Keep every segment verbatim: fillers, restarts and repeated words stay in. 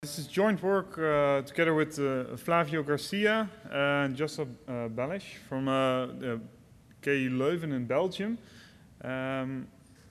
this is joint work uh, together with uh, Flavio Garcia and Josep uh, Balish from uh, the K U Leuven in Belgium. Um,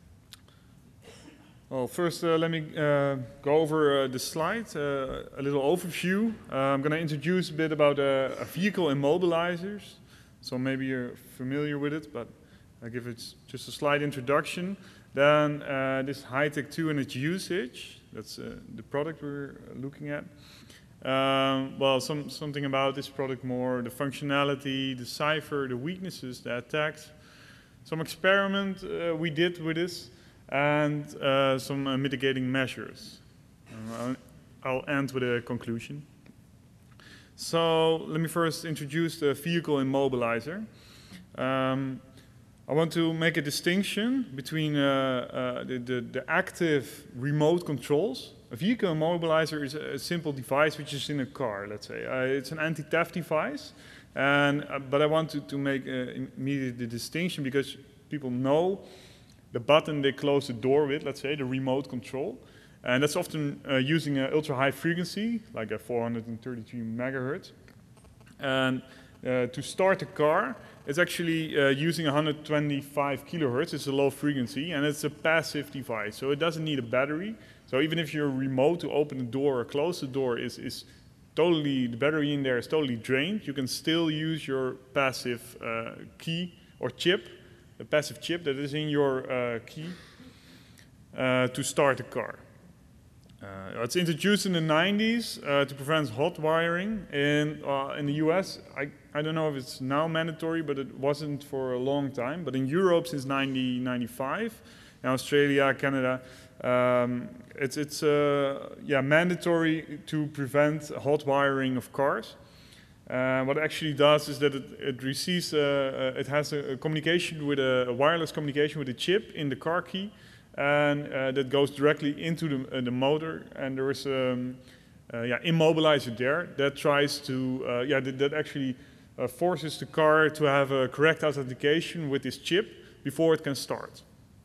well, first uh, let me uh, go over uh, the slide, uh, a little overview. Uh, I'm going to introduce a bit about uh, a vehicle immobilizers. So maybe you're familiar with it, but I'll give it just a slight introduction. Then uh, this Hi-Tech two and its usage. That's uh, the product we're looking at. Um, well, some, something about this product more, the functionality, the cipher, the weaknesses, the attacks. Some experiment uh, we did with this, and uh, some uh, mitigating measures. Uh, I'll, I'll end with a conclusion. So let me first introduce the vehicle immobilizer. Um, I want to make a distinction between uh, uh, the, the, the active remote controls. A vehicle immobilizer is a, a simple device which is in a car, let's say. Uh, it's an anti-theft device, and, uh, but I want to, to make uh, immediately the distinction because people know the button they close the door with, let's say, the remote control. And that's often uh, using an ultra-high frequency, like a four hundred thirty-three megahertz. And uh, to start a car, it's actually uh, using one hundred twenty-five kilohertz. It's a low frequency, and it's a passive device, so it doesn't need a battery. So even if your remote to open the door or close the door is, is totally, the battery in there is totally drained, you can still use your passive uh, key or chip, a passive chip that is in your uh, key uh, to start a car. Uh, it's introduced in the nineties uh, to prevent hot wiring. In, uh, in the U S, I, I don't know if it's now mandatory, but it wasn't for a long time. But in Europe since nineteen ninety-five, in Australia, Canada, um, it's, it's uh, yeah, mandatory to prevent hot wiring of cars. Uh, what it actually does is that it, it receives, uh, uh, it has a, a communication with a, a wireless communication with a chip in the car key. And uh, that goes directly into the, uh, the motor, and there is a um, uh, yeah, immobilizer there that tries to, uh, yeah, that, that actually uh, forces the car to have a correct authentication with this chip before it can start.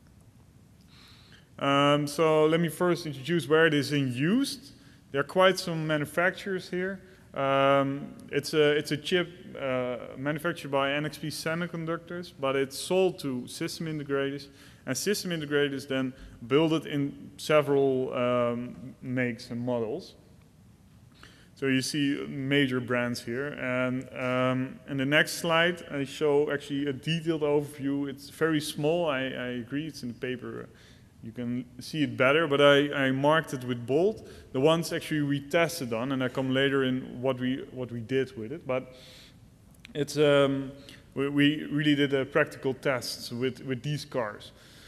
Um, so let me first introduce where it is in used. There are quite some manufacturers here. Um, it's, a, it's a chip uh, manufactured by N X P Semiconductors, but it's sold to system integrators. And system integrators then build it in several um, makes and models. So you see major brands here. And um, in the next slide, I show actually a detailed overview. It's very small, I, I agree, it's in the paper. You can see it better, but I, I marked it with bold. The ones actually we tested on, and I come later in what we, what we did with it. But it's, um, we, we really did a practical tests with, with these cars.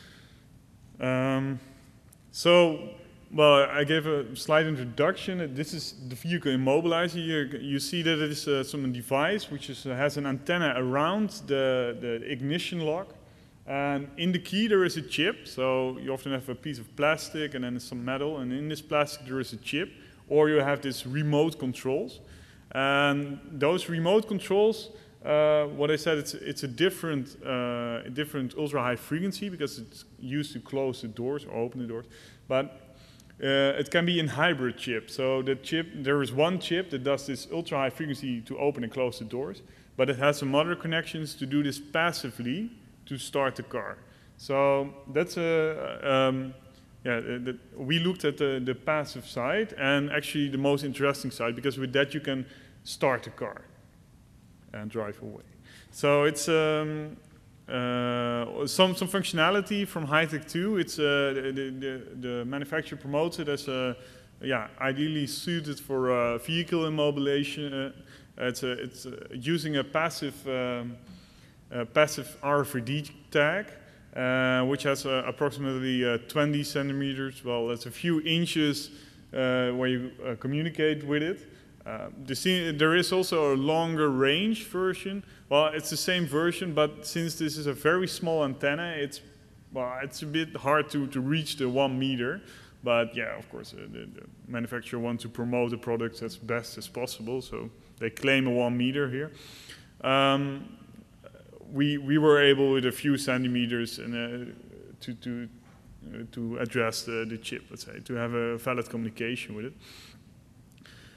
Um, so, well, I gave a slight introduction. This is the vehicle immobilizer. You, you see that it is uh, some device which is, uh, has an antenna around the, the ignition lock. And in the key there is a chip. So you often have a piece of plastic and then some metal. And in this plastic there is a chip. Or you have this remote controls. And those remote controls, Uh, what I said, it's, it's a different, uh, a different ultra-high frequency because it's used to close the doors or open the doors. But uh, it can be in hybrid chip. So the chip, there is one chip that does this ultra-high frequency to open and close the doors, but it has some other connections to do this passively to start the car. So that's a, um, yeah, the, we looked at the, the passive side and actually the most interesting side because with that you can start the car and drive away. So it's um, uh, some some functionality from Hi-Tech two. It's uh, the, the the manufacturer promotes it as a yeah ideally suited for uh, vehicle immobilization. Uh, it's a, it's uh, using a passive um, a passive R F I D tag, uh, which has uh, approximately uh, twenty centimeters. Well, that's a few inches uh, where you uh, communicate with it. Uh, the, there is also a longer range version. Well, it's the same version, but since this is a very small antenna, it's well, it's a bit hard to, to reach the one meter. But yeah, of course, uh, the, the manufacturer wants to promote the products as best as possible, so they claim a one meter here. Um, we we were able with a few centimeters and, uh, to to uh, to address the, the chip, let's say, to have a valid communication with it.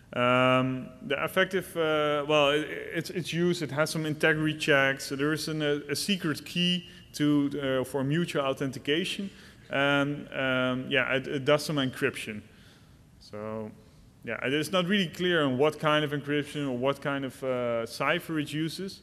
Um, the effective, uh, well, it, it's, it's used, it has some integrity checks, so there is an, a, a secret key to, uh, for mutual authentication, and um, yeah, it, it does some encryption. So, yeah, it is not really clear on what kind of encryption or what kind of uh, cipher it uses.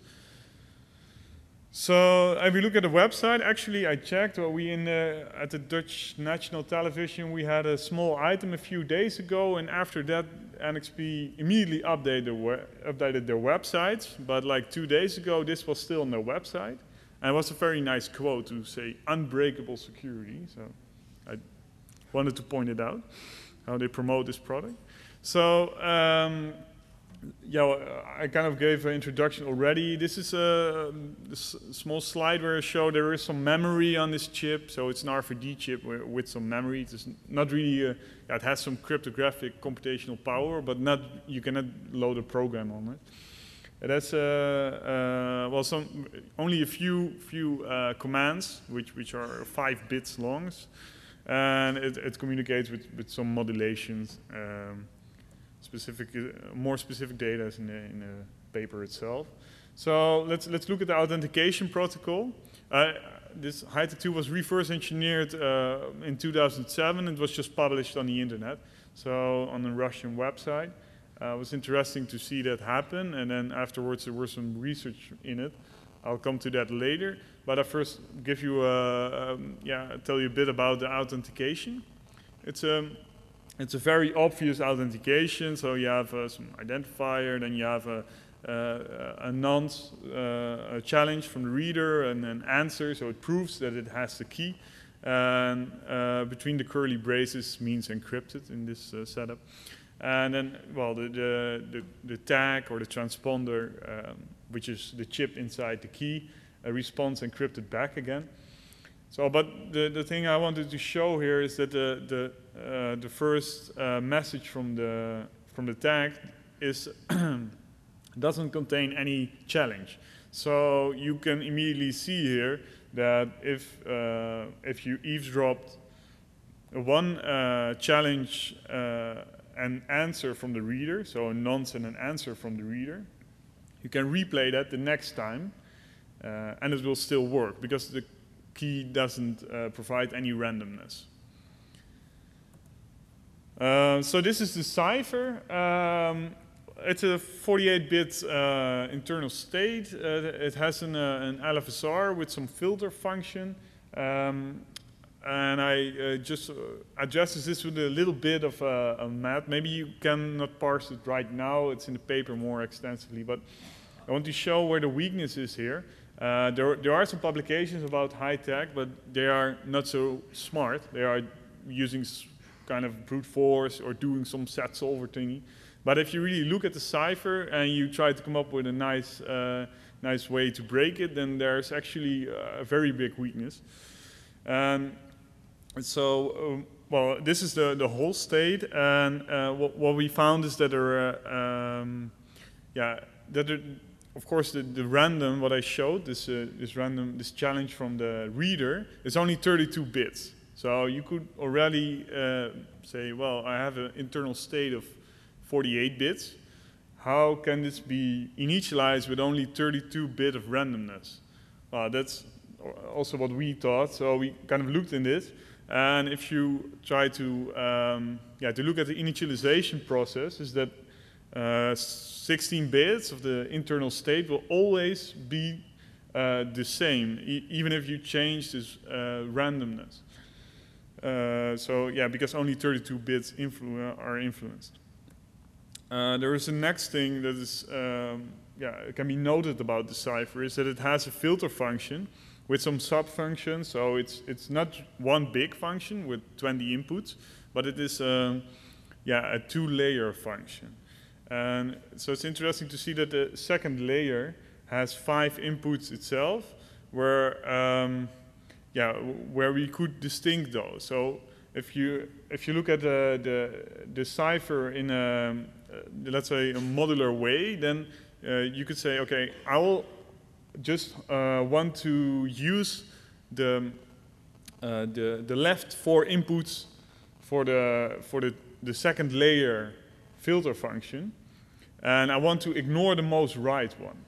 So if we look at the website, actually I checked, well, we in the, at the Dutch National Television, we had a small item a few days ago, and after that N X P immediately updated, updated their websites, but like two days ago this was still on their website, and it was a very nice quote to say unbreakable security, so I wanted to point it out, how they promote this product. So, um, yeah, well, I kind of gave an introduction already. This is a, a small slide where I show there is some memory on this chip. So it's an R F I D chip with some memory. It's not really, a, yeah, it has some cryptographic computational power, but not you cannot load a program on it. It has uh, uh, well some only a few few uh, commands, which which are five bits long, and it, it communicates with with some modulations. Um, Specific, uh, more specific data is in the, in the paper itself. So let's let's look at the authentication protocol. Uh, this HITEC two was reverse engineered uh, in two thousand seven. It was just published on the internet, so on a Russian website. Uh, it was interesting to see that happen, and then afterwards there was some research in it. I'll come to that later, but I first give you a, um, yeah tell you a bit about the authentication. It's a um, It's a very obvious authentication, so you have uh, some identifier, then you have a, uh, a nonce, uh, a challenge from the reader, and an answer, so it proves that it has the key. And uh, between the curly braces means encrypted in this uh, setup. And then, well, the, the, the, the tag or the transponder, um, which is the chip inside the key, uh, responds encrypted back again. So, but the, the thing I wanted to show here is that the, the, uh, the first uh, message from the, from the tag is doesn't contain any challenge. So you can immediately see here that if, uh, if you eavesdropped one uh, challenge uh, and answer from the reader, so a nonce and an answer from the reader, you can replay that the next time, uh, and it will still work because the key doesn't uh, provide any randomness. Uh, so this is the cipher. Um, it's a forty-eight bit uh, internal state. Uh, it has an, uh, an L F S R with some filter function. Um, and I uh, just uh, adjusted this with a little bit of uh, a math. Maybe you cannot parse it right now. It's in the paper more extensively. But I want to show where the weakness is here. Uh, there, there are some publications about HITEC, but they are not so smart. They are using kind of brute force or doing some set solver thingy. But if you really look at the cipher and you try to come up with a nice, uh, nice way to break it, then there's actually a very big weakness. Um, so, um, well, this is the, the whole state, and uh, what, what we found is that there are, um, yeah, that there, of course, the, the random, what I showed, this, uh, this random, this challenge from the reader, is only thirty-two bits. So you could already uh, say, well, I have an internal state of forty-eight bits. How can this be initialized with only thirty-two bit of randomness? Well, that's also what we thought. So we kind of looked in this. And if you try to, um, yeah, to look at the initialization process, is that uh, sixteen bits of the internal state will always be uh, the same, e even if you change this uh, randomness. Uh, so yeah, because only thirty-two bits influ are influenced. Uh, there is a next thing that is, um, yeah, can be noted about the cipher is that it has a filter function with some sub-functions. So it's it's not one big function with twenty inputs, but it is, um, yeah, a two-layer function. And so it's interesting to see that the second layer has five inputs itself, where um, yeah, where we could distinct those. So if you if you look at the the, the cipher in a uh, let's say a modular way, then uh, you could say, okay, I will just uh, want to use the uh, the the left four inputs for the for the the second layer filter function, and I want to ignore the most right one.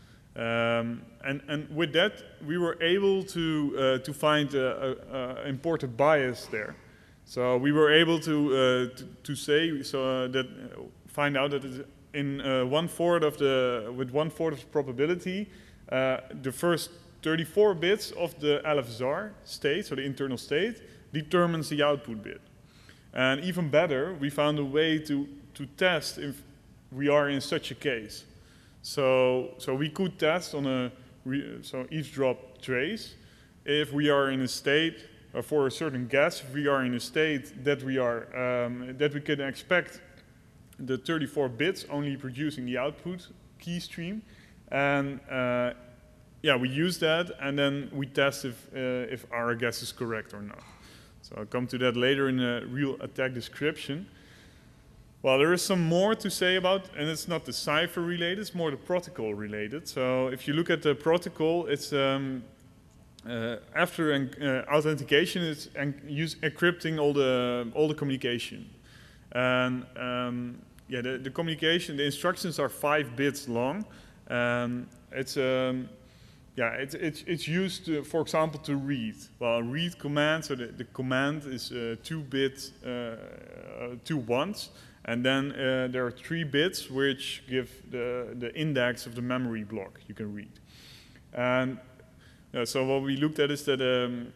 Um, and, and with that, we were able to, uh, to find an imported bias there. So we were able to, uh, to, to say, so uh, that, uh, find out that in uh, one fourth of the, with one fourth of the probability, uh, the first thirty-four bits of the L F S R state, so the internal state, determines the output bit. And even better, we found a way to, to test if we are in such a case. So, so we could test on a re, so eavesdrop trace if we are in a state, or for a certain guess, if we are in a state that we are um, that we can expect the thirty-four bits only producing the output key stream, and uh, yeah, we use that, and then we test if uh, if our guess is correct or not. So I'll come to that later in the real attack description. Well, there is some more to say about, and it's not the cipher related, it's more the protocol related. So if you look at the protocol, it's um, uh, after uh, authentication, it's en use encrypting all the all the communication. And um, yeah, the, the communication, the instructions are five bits long. Um, it's um, yeah, it's it's it's used, to, for example, to read. Well, read command. So the, the command is uh, two bit, uh, uh, two ones. And then uh, there are three bits which give the, the index of the memory block you can read. And uh, so what we looked at is that um,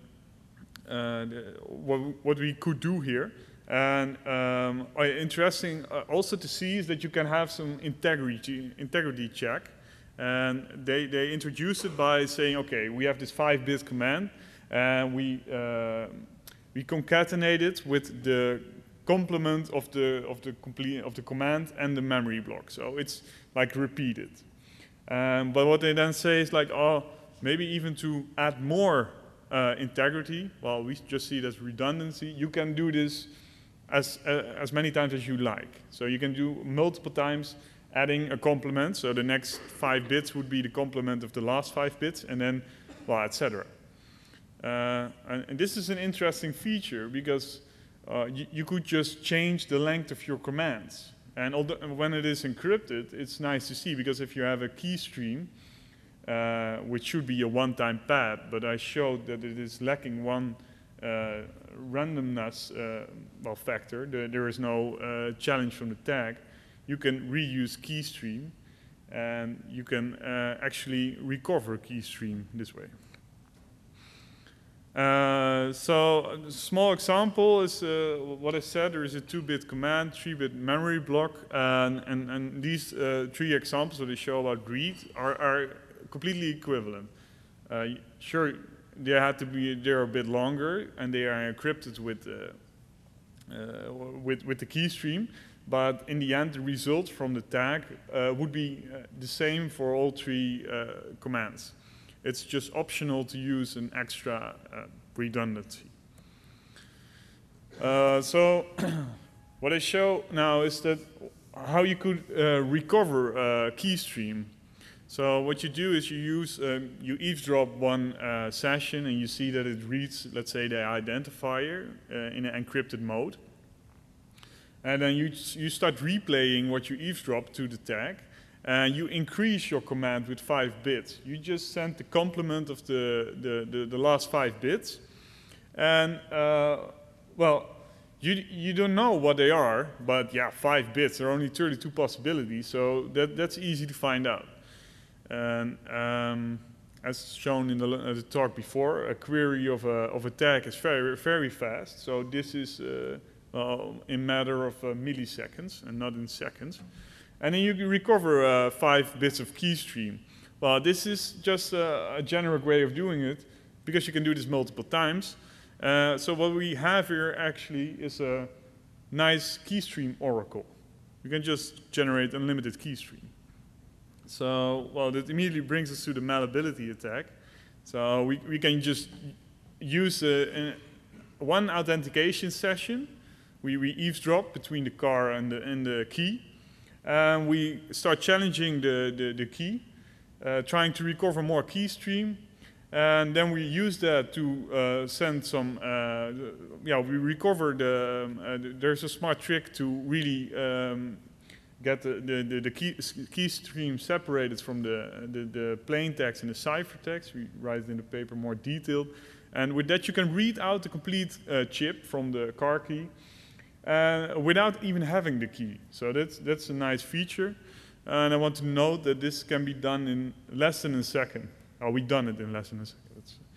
uh, the, what, what we could do here. And um, uh, interesting uh, also to see is that you can have some integrity, integrity check. And they, they introduced it by saying, okay, we have this five bit command, and we, uh, we concatenate it with the complement of the of the complete of the command and the memory block, so it's like repeated. Um, but what they then say is like, oh, maybe even to add more uh, integrity. Well, we just see it as redundancy. You can do this as uh, as many times as you like. So you can do multiple times, adding a complement. So the next five bits would be the complement of the last five bits, and then, well, et cetera. Uh, and, and this is an interesting feature because Uh, you, you could just change the length of your commands. And although, when it is encrypted, it's nice to see, because if you have a key stream, uh, which should be a one-time pad, but I showed that it is lacking one uh, randomness uh, well, factor, the, there is no uh, challenge from the tag, you can reuse key stream, and you can uh, actually recover key stream this way. Uh, so a small example is uh, what I said. There is a two bit command, three bit memory block, and, and, and these uh, three examples that I show about read are, are completely equivalent. Uh, sure, they had to be they're a bit longer, and they are encrypted with uh, uh, with with the key stream. But in the end, the result from the tag uh, would be uh, the same for all three uh, commands. It's just optional to use an extra uh, redundancy. Uh, so what I show now is that how you could uh, recover a key stream. So what you do is you use, um, you eavesdrop one uh, session, and you see that it reads, let's say, the identifier uh, in an encrypted mode. And then you, you start replaying what you eavesdrop to the tag. And you increase your command with five bits. You just send the complement of the, the, the, the last five bits. And, uh, well, you, you don't know what they are, but yeah, five bits, there are only thirty-two possibilities, so that, that's easy to find out. And um, as shown in the, uh, the talk before, a query of a, of a tag is very, very fast. So this is uh, uh, in matter of uh, milliseconds and not in seconds. And then you recover uh, five bits of key stream. Well, this is just a, a generic way of doing it, because you can do this multiple times. Uh, so what we have here actually is a nice key stream oracle. You can just generate unlimited key stream. So, well, that immediately brings us to the malleability attack. So we, we can just use a, a, one authentication session. We, we eavesdrop between the car and the, and the key. And we start challenging the, the, the key, uh, trying to recover more key stream. And then we use that to uh, send some, uh, yeah, we recover the, um, uh, there's a smart trick to really um, get the, the, the, the key, key stream separated from the, the, the plain text and the ciphertext. We write it in the paper more detailed. And with that, you can read out the complete uh, chip from the car key uh, without even having the key. So that's, that's a nice feature. And I want to note that this can be done in less than a second. Oh, we done it in less than a second.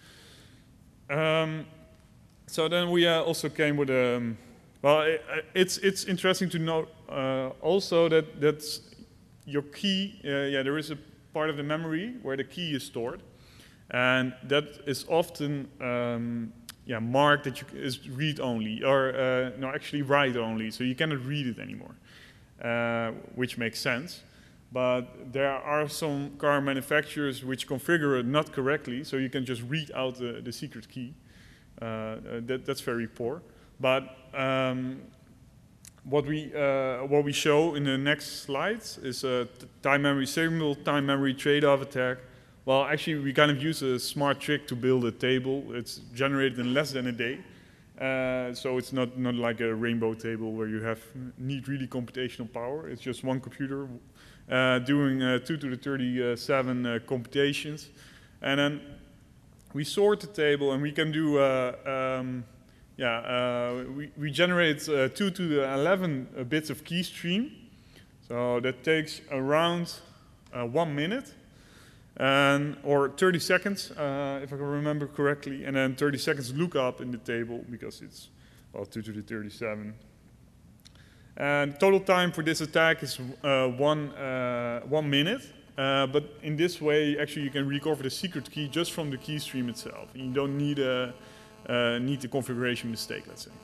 Um, so then we uh, also came with a, um, well, it, it's, it's interesting to note uh, also that that's your key, uh, yeah, there is a part of the memory where the key is stored. And that is often um, yeah, marked that you, is read only, or uh, no, actually write only, so you cannot read it anymore, uh, which makes sense. But there are some car manufacturers which configure it not correctly, so you can just read out the, the secret key. Uh, uh, that, that's very poor. But um, what we uh, what we show in the next slides is a time memory signal, time memory trade-off attack. Well, actually, we kind of use a smart trick to build a table. It's generated in less than a day. Uh, so it's not, not like a rainbow table where you have need really computational power. It's just one computer uh, doing uh, two to the thirty-seven uh, computations. And then we sort the table, and we can do, uh, um, yeah, uh, we, we generate uh, two to the eleven uh, bits of key stream. So that takes around uh, one minute. And, or thirty seconds, uh, if I can remember correctly, and then thirty seconds lookup in the table because it's, well, two to the thirty-seven. And total time for this attack is uh, one, uh, one minute, uh, but in this way, actually, you can recover the secret key just from the key stream itself. You don't need a uh, need the configuration mistake, let's say.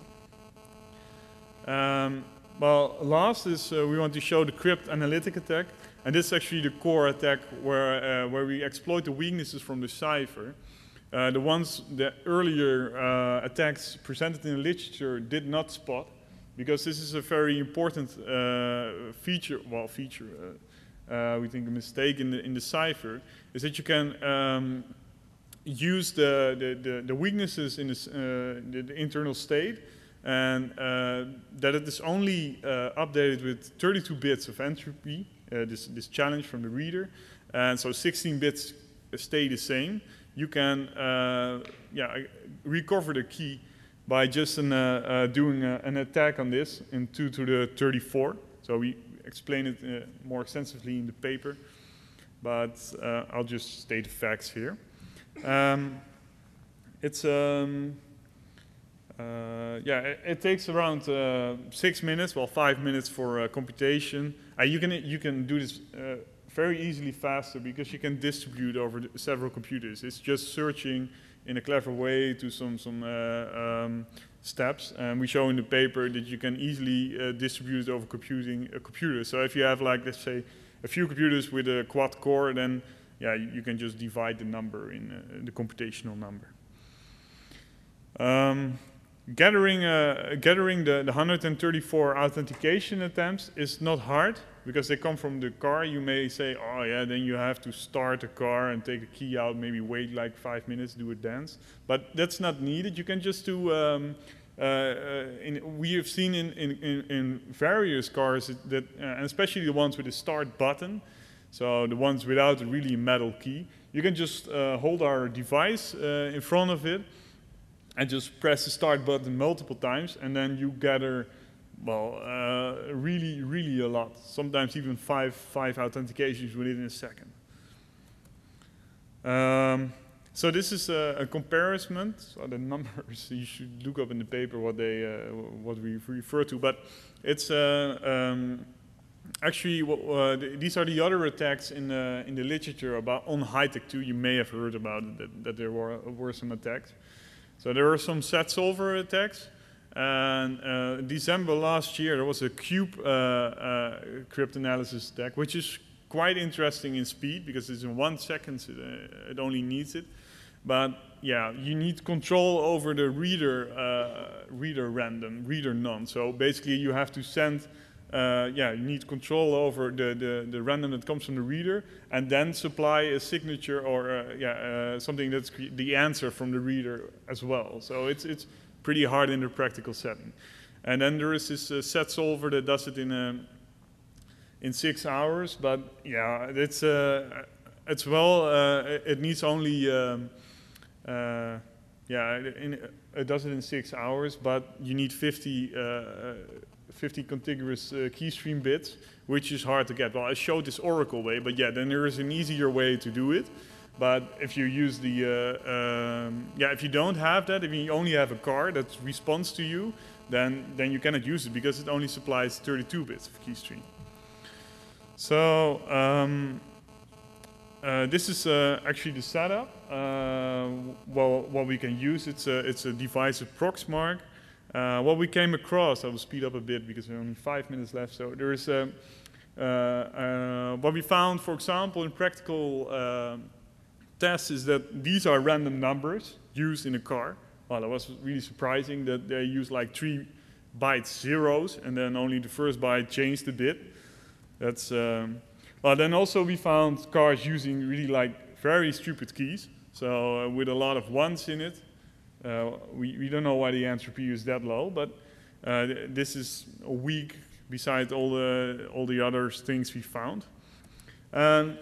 Um, well, last is uh, we want to show the crypt analytic attack. And this is actually the core attack where, uh, where we exploit the weaknesses from the cipher. Uh, the ones that earlier uh, attacks presented in the literature did not spot, because this is a very important uh, feature, well, feature, uh, uh, we think a mistake in the, in the cipher, is that you can um, use the, the, the, the weaknesses in this, uh, the, the internal state, and uh, that it is only uh, updated with thirty-two bits of entropy. Uh, this, this challenge from the reader, and so sixteen bits stay the same. You can uh, yeah, recover the key by just an, uh, uh, doing a, an attack on this in two to the thirty-four. So we explain it uh, more extensively in the paper, but uh, I'll just state the facts here. Um, it's um, Uh, yeah, it, it takes around uh, six minutes, well, five minutes for uh, computation. Uh, you can you can do this uh, very easily faster because you can distribute over the several computers. It's just searching in a clever way to some some uh, um, steps, and we show in the paper that you can easily uh, distribute it over computing a computer. So if you have, like, let's say, a few computers with a quad core, then yeah, you, you can just divide the number in uh, the computational number. Um, Gathering, uh, gathering the, the one hundred thirty-four authentication attempts is not hard because they come from the car. You may say, oh yeah, then you have to start the car and take the key out, maybe wait like five minutes, do a dance. But that's not needed. You can just do, um, uh, uh, in, we have seen in, in, in various cars that, uh, and especially the ones with the start button, so the ones without a really metal key, you can just uh, hold our device uh, in front of it, and just press the start button multiple times, and then you gather, well, uh, really, really a lot. Sometimes even five, five authentications within a second. Um, so this is a, a comparison. So the numbers you should look up in the paper what they, uh, what we refer to. But it's uh, um, actually uh, these are the other attacks in the in the literature about on HITECH two. You may have heard about it, that, that there were were some attacks. So there were some set solver attacks, and uh, in December last year there was a cube uh, uh, cryptanalysis attack, which is quite interesting in speed because it's in one second, it, uh, it only needs it. But yeah, you need control over the reader, uh, reader random, reader none. So basically you have to send, uh, yeah, you need control over the, the, the random that comes from the reader, and then supply a signature or uh, yeah, uh, something that's the answer from the reader as well. So it's, it's pretty hard in the practical setting. And then there is this uh, set solver that does it in a, in six hours. But yeah, it's uh, it's well. Uh, it needs only um, uh, yeah. In, it does it in six hours, but you need fifty, uh, fifty contiguous uh, keystream bits, which is hard to get. Well, I showed this Oracle way, but yeah, then there is an easier way to do it. But if you use the, uh, um, yeah, if you don't have that, if you only have a car that responds to you, then then you cannot use it because it only supplies thirty-two bits of keystream. So um, uh, this is uh, actually the setup. Uh, well, what we can use, it's a it's a device with Proxmark. Uh, what we came across, I will speed up a bit because there are only five minutes left. So there is a, uh, uh, what we found, for example, in practical uh, tests is that these are random numbers used in a car. Well, that was really surprising that they use like three bytes zeros and then only the first byte changed a bit. That's um, well. Then also we found cars using really like very stupid keys. So uh, with a lot of ones in it. Uh, we, we don't know why the entropy is that low, but uh, this is weak beside all the all the other things we found. And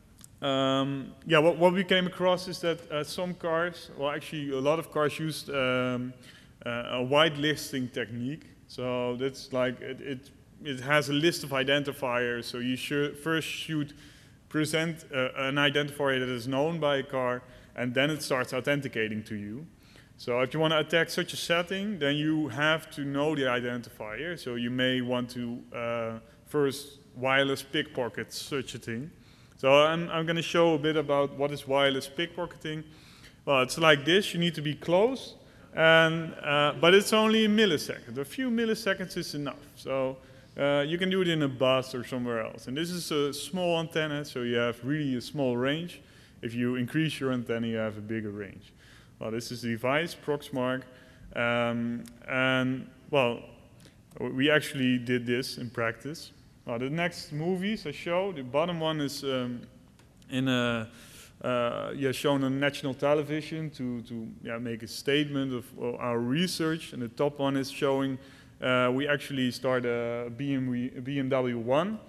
um, yeah, what, what we came across is that uh, some cars, well, actually a lot of cars used um, uh, a whitelisting technique. So that's like it, it it has a list of identifiers. So you should first should present uh, an identifier that is known by a car, and then it starts authenticating to you. So if you want to attack such a setting, then you have to know the identifier. So you may want to uh, first wireless pickpocket such a thing. So I'm, I'm going to show a bit about what is wireless pickpocketing. Well, it's like this. You need to be close, and, uh, but it's only a millisecond. A few milliseconds is enough. So uh, you can do it in a bus or somewhere else. And this is a small antenna, so you have really a small range. If you increase your antenna, you have a bigger range. Well, this is the device, Proxmark, um, and well, we actually did this in practice. Well, the next movies I show, the bottom one is um, in a, uh, yeah, shown on national television to, to yeah, make a statement of well, our research, and the top one is showing uh, we actually start a B M W one.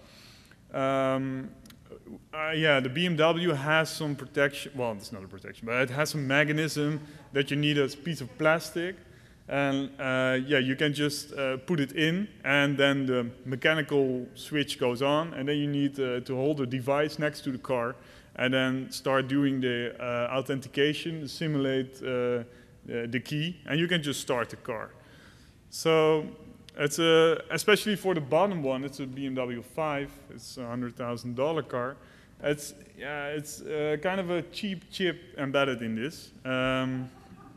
Um, Uh, yeah, the B M W has some protection. Well, it's not a protection, but it has some mechanism that you need a piece of plastic, and uh, yeah, you can just uh, put it in, and then the mechanical switch goes on, and then you need uh, to hold the device next to the car, and then start doing the uh, authentication, simulate uh, the, the key, and you can just start the car. So. It's a, especially for the bottom one, it's a B M W five. It's a one hundred thousand dollar car. It's, yeah, it's uh, kind of a cheap chip embedded in this. Um,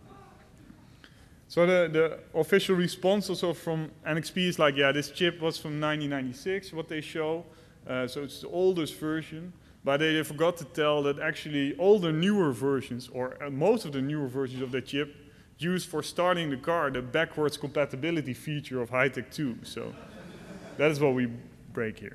so the, the official response also from N X P is like, yeah, this chip was from nineteen ninety-six, what they show. Uh, so it's the oldest version. But they forgot to tell that actually all the newer versions, or uh, most of the newer versions of the chip, used for starting the car the backwards compatibility feature of Hi-Tech two. So that is what we break here.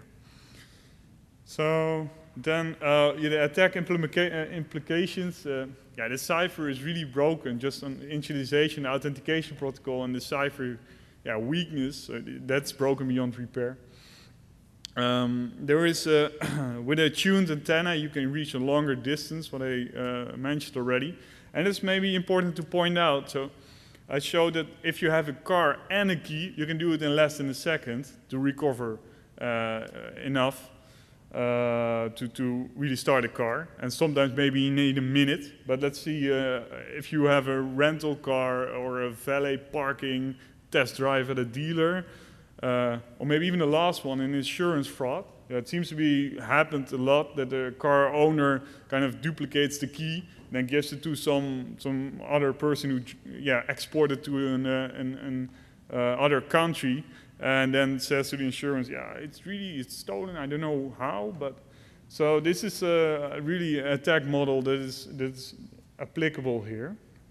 So then uh, yeah, the attack implica uh, implications. Uh, yeah, the cipher is really broken just on initialization, the authentication protocol, and the cipher yeah, weakness. Uh, that's broken beyond repair. Um, there is a with a tuned antenna, you can reach a longer distance, what I uh, mentioned already. And it's maybe important to point out, so I showed that if you have a car and a key, you can do it in less than a second to recover uh, enough uh, to, to really start a car. And sometimes maybe you need a minute, but let's see uh, if you have a rental car or a valet parking test drive at a dealer, uh, or maybe even the last one, an insurance fraud. Yeah, it seems to be happened a lot that the car owner kind of duplicates the key, then gives it to some some other person who yeah exported to an, uh, an, an uh, other country, and then says to the insurance, yeah, it's really it's stolen. I don't know how, but so this is a really attack model that is that's applicable here.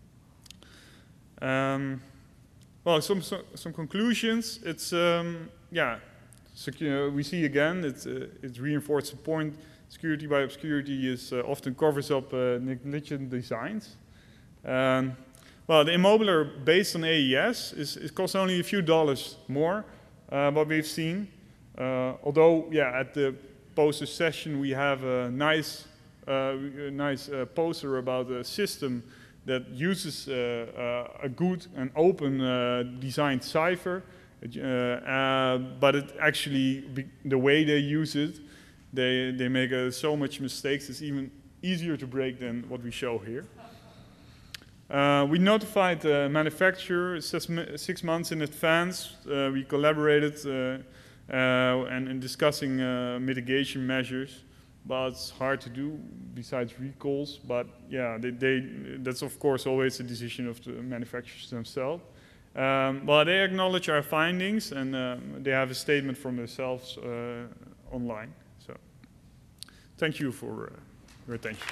Um, well, some, some some conclusions. It's um, yeah. Secure, we see again, it's, uh, it's reinforced the point. Security by obscurity is uh, often covers up uh, negligent designs. Um, well, the Immobiler based on A E S is, it costs only a few dollars more, uh, what we've seen. Uh, although, yeah, at the poster session we have a nice, uh, a nice uh, poster about a system that uses uh, uh, a good and open uh, designed cipher, uh, uh, but it actually, be the way they use it, they, they make uh, so much mistakes, it's even easier to break than what we show here. Uh, we notified the manufacturer six, six months in advance. Uh, we collaborated uh, uh, and in discussing uh, mitigation measures, but it's hard to do besides recalls. But yeah, they, they, that's of course always a decision of the manufacturers themselves. Um, but they acknowledge our findings, and um, they have a statement from themselves uh, online. So, thank you for uh, your attention.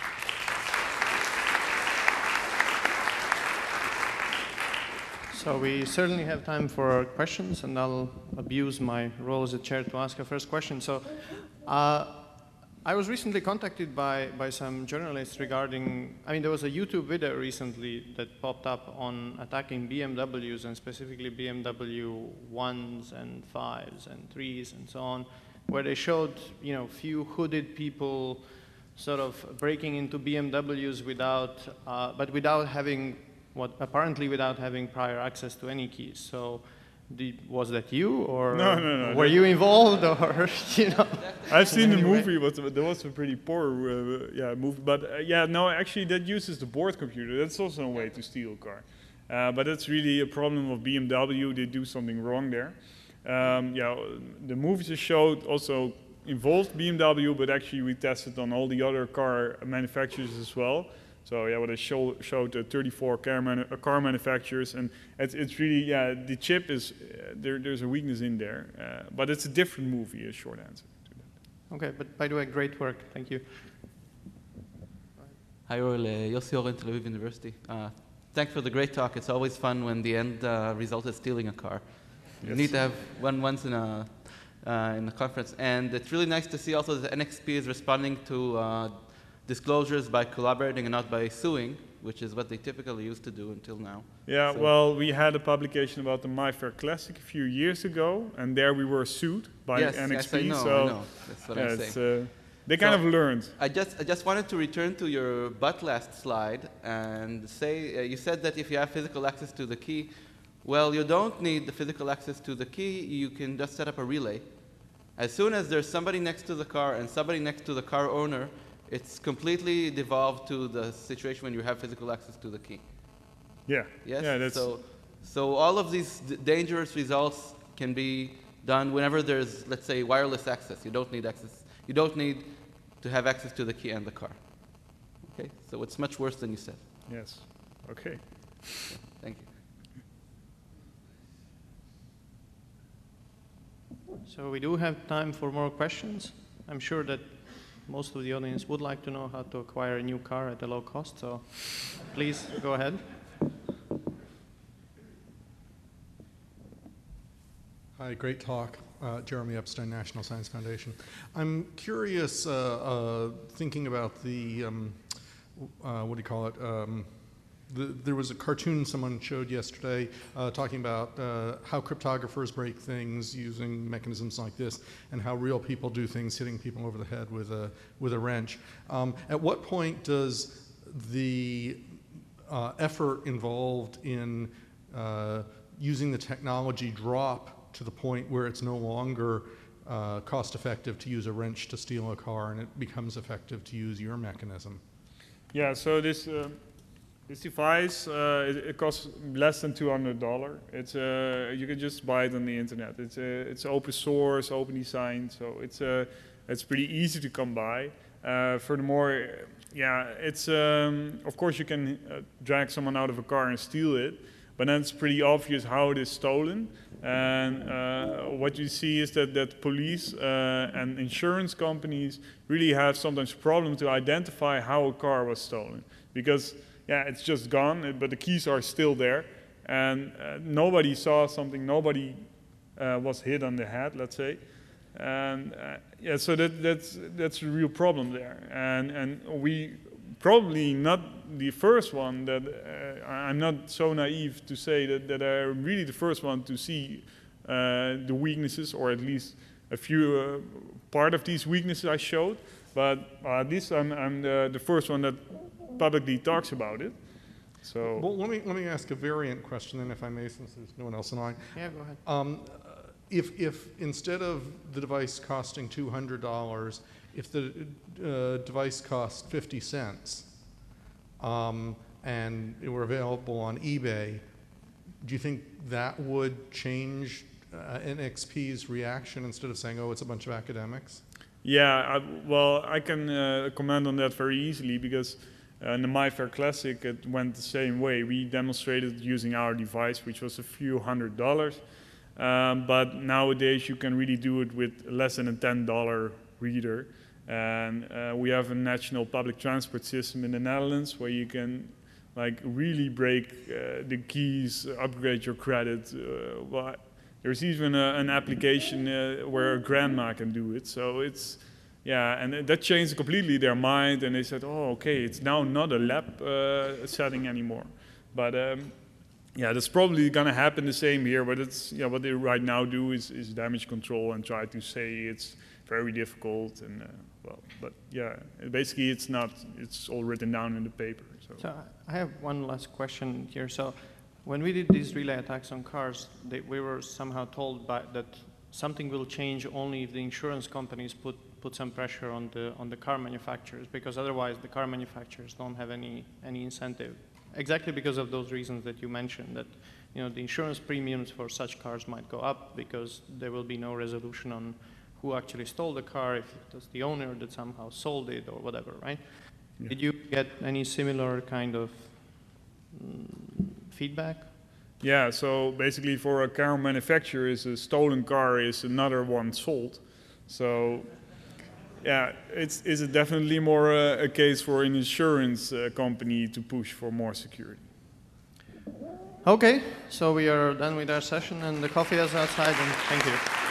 So we certainly have time for questions, and I'll abuse my role as a chair to ask a first question. So uh, I was recently contacted by, by some journalists regarding, I mean, there was a YouTube video recently that popped up on attacking B M Ws, and specifically B M W ones and fives and threes and so on, where they showed, you know, few hooded people sort of breaking into B M Ws without, uh, but without having What apparently without having prior access to any keys. So, did, was that you, or no, no, no, were you involved, or you know? I've seen the movie, but there was a pretty poor, uh, yeah, movie. But uh, yeah, no, actually, that uses the board computer. That's also a way to steal a car. Uh, but it's really a problem of B M W. They do something wrong there. Um, yeah, the movies they showed also involved B M W, but actually we tested on all the other car manufacturers as well. So yeah, what I show, showed uh, thirty-four car, manu uh, car manufacturers, and it's, it's really, yeah, the chip is, uh, there, there's a weakness in there, uh, but it's a different movie, a short answer to that. Okay, but by the way, great work, thank you. Hi, Roel, uh, Yossi Oren, Tel Aviv University. Uh, thanks for the great talk. It's always fun when the end uh, result is stealing a car. You yes. need to have one once in a, uh, in a conference, and it's really nice to see also that N X P is responding to uh, disclosures by collaborating and not by suing, which is what they typically used to do until now. Yeah, so. Well, we had a publication about the MyFair Classic a few years ago, and there we were sued by yes, N X P. Yes, I know, so I know. That's what yeah, I'm saying. Uh, they kind so of learned. I just, I just wanted to return to your but last slide and say, uh, you said that if you have physical access to the key, well, you don't need the physical access to the key, you can just set up a relay. As soon as there's somebody next to the car and somebody next to the car owner, it's completely devolved to the situation when you have physical access to the key. Yeah. Yes? Yeah, that's so, so all of these d dangerous results can be done whenever there's, let's say, wireless access. You don't need access. You don't need to have access to the key and the car. Okay? So it's much worse than you said. Yes. Okay. Okay. Thank you. So we do have time for more questions. I'm sure that most of the audience would like to know how to acquire a new car at a low cost, so please go ahead. Hi, great talk. Uh, Jeremy Epstein, National Science Foundation. I'm curious, uh, uh, thinking about the, um, uh, what do you call it? Um, the, there was a cartoon someone showed yesterday uh, talking about uh, how cryptographers break things using mechanisms like this, and how real people do things, hitting people over the head with a with a wrench. Um, at what point does the uh, effort involved in uh, using the technology drop to the point where it's no longer uh, cost-effective to use a wrench to steal a car, and it becomes effective to use your mechanism? Yeah. So this. Uh, This device, uh, it, it costs less than two hundred dollars. It's uh, you can just buy it on the internet. It's uh, it's open source, open design, so it's uh, it's pretty easy to come by. Uh, furthermore, yeah, it's um, of course you can uh, drag someone out of a car and steal it, but then it's pretty obvious how it is stolen. And uh, what you see is that that police uh, and insurance companies really have sometimes problems to identify how a car was stolen, because yeah, it's just gone, but the keys are still there, and uh, nobody saw something, nobody uh, was hit on the head, let's say, and uh, yeah, so that that's that's a real problem there, and and we probably not the first one that uh, I'm not so naive to say that that I'm really the first one to see uh, the weaknesses, or at least a few uh, part of these weaknesses I showed, but uh, at least I'm, I'm the, the first one that publicly talks about it. So well, let me let me ask a variant question then, if I may, since there's no one else in line. Yeah, go ahead. Um, if if instead of the device costing two hundred dollars, if the uh, device cost fifty cents, um, and it were available on eBay, do you think that would change uh, N X P's reaction instead of saying, "Oh, it's a bunch of academics"? yeah, I, well, I can uh, comment on that very easily because. Uh, in the MyFair Classic, it went the same way. We demonstrated using our device, which was a few hundred dollars. Um, but nowadays, you can really do it with less than a ten dollar reader. And uh, we have a national public transport system in the Netherlands where you can like really break uh, the keys, upgrade your credit. Uh, well, there's even a, an application uh, where a grandma can do it. So it's Yeah, and that changed completely their mind, and they said, "Oh, okay, it's now not a lab uh, setting anymore." But um, yeah, that's probably going to happen the same here. But it's yeah, what they right now do is, is damage control and try to say it's very difficult, and uh, well, but yeah, basically it's not. It's all written down in the paper. So, so I have one last question here. So when we did these relay attacks on cars, they, we were somehow told by, that something will change only if the insurance companies put put some pressure on the on the car manufacturers, because otherwise the car manufacturers don't have any any incentive. Exactly because of those reasons that you mentioned, that you know the insurance premiums for such cars might go up because there will be no resolution on who actually stole the car, if it was the owner that somehow sold it or whatever, right? Yeah. Did you get any similar kind of mm, feedback? Yeah, so basically for a car manufacturer, is a stolen car is another one sold. So yeah, it's, it's definitely more uh, a case for an insurance uh, company to push for more security. Okay, so we are done with our session and the coffee is outside, and thank you.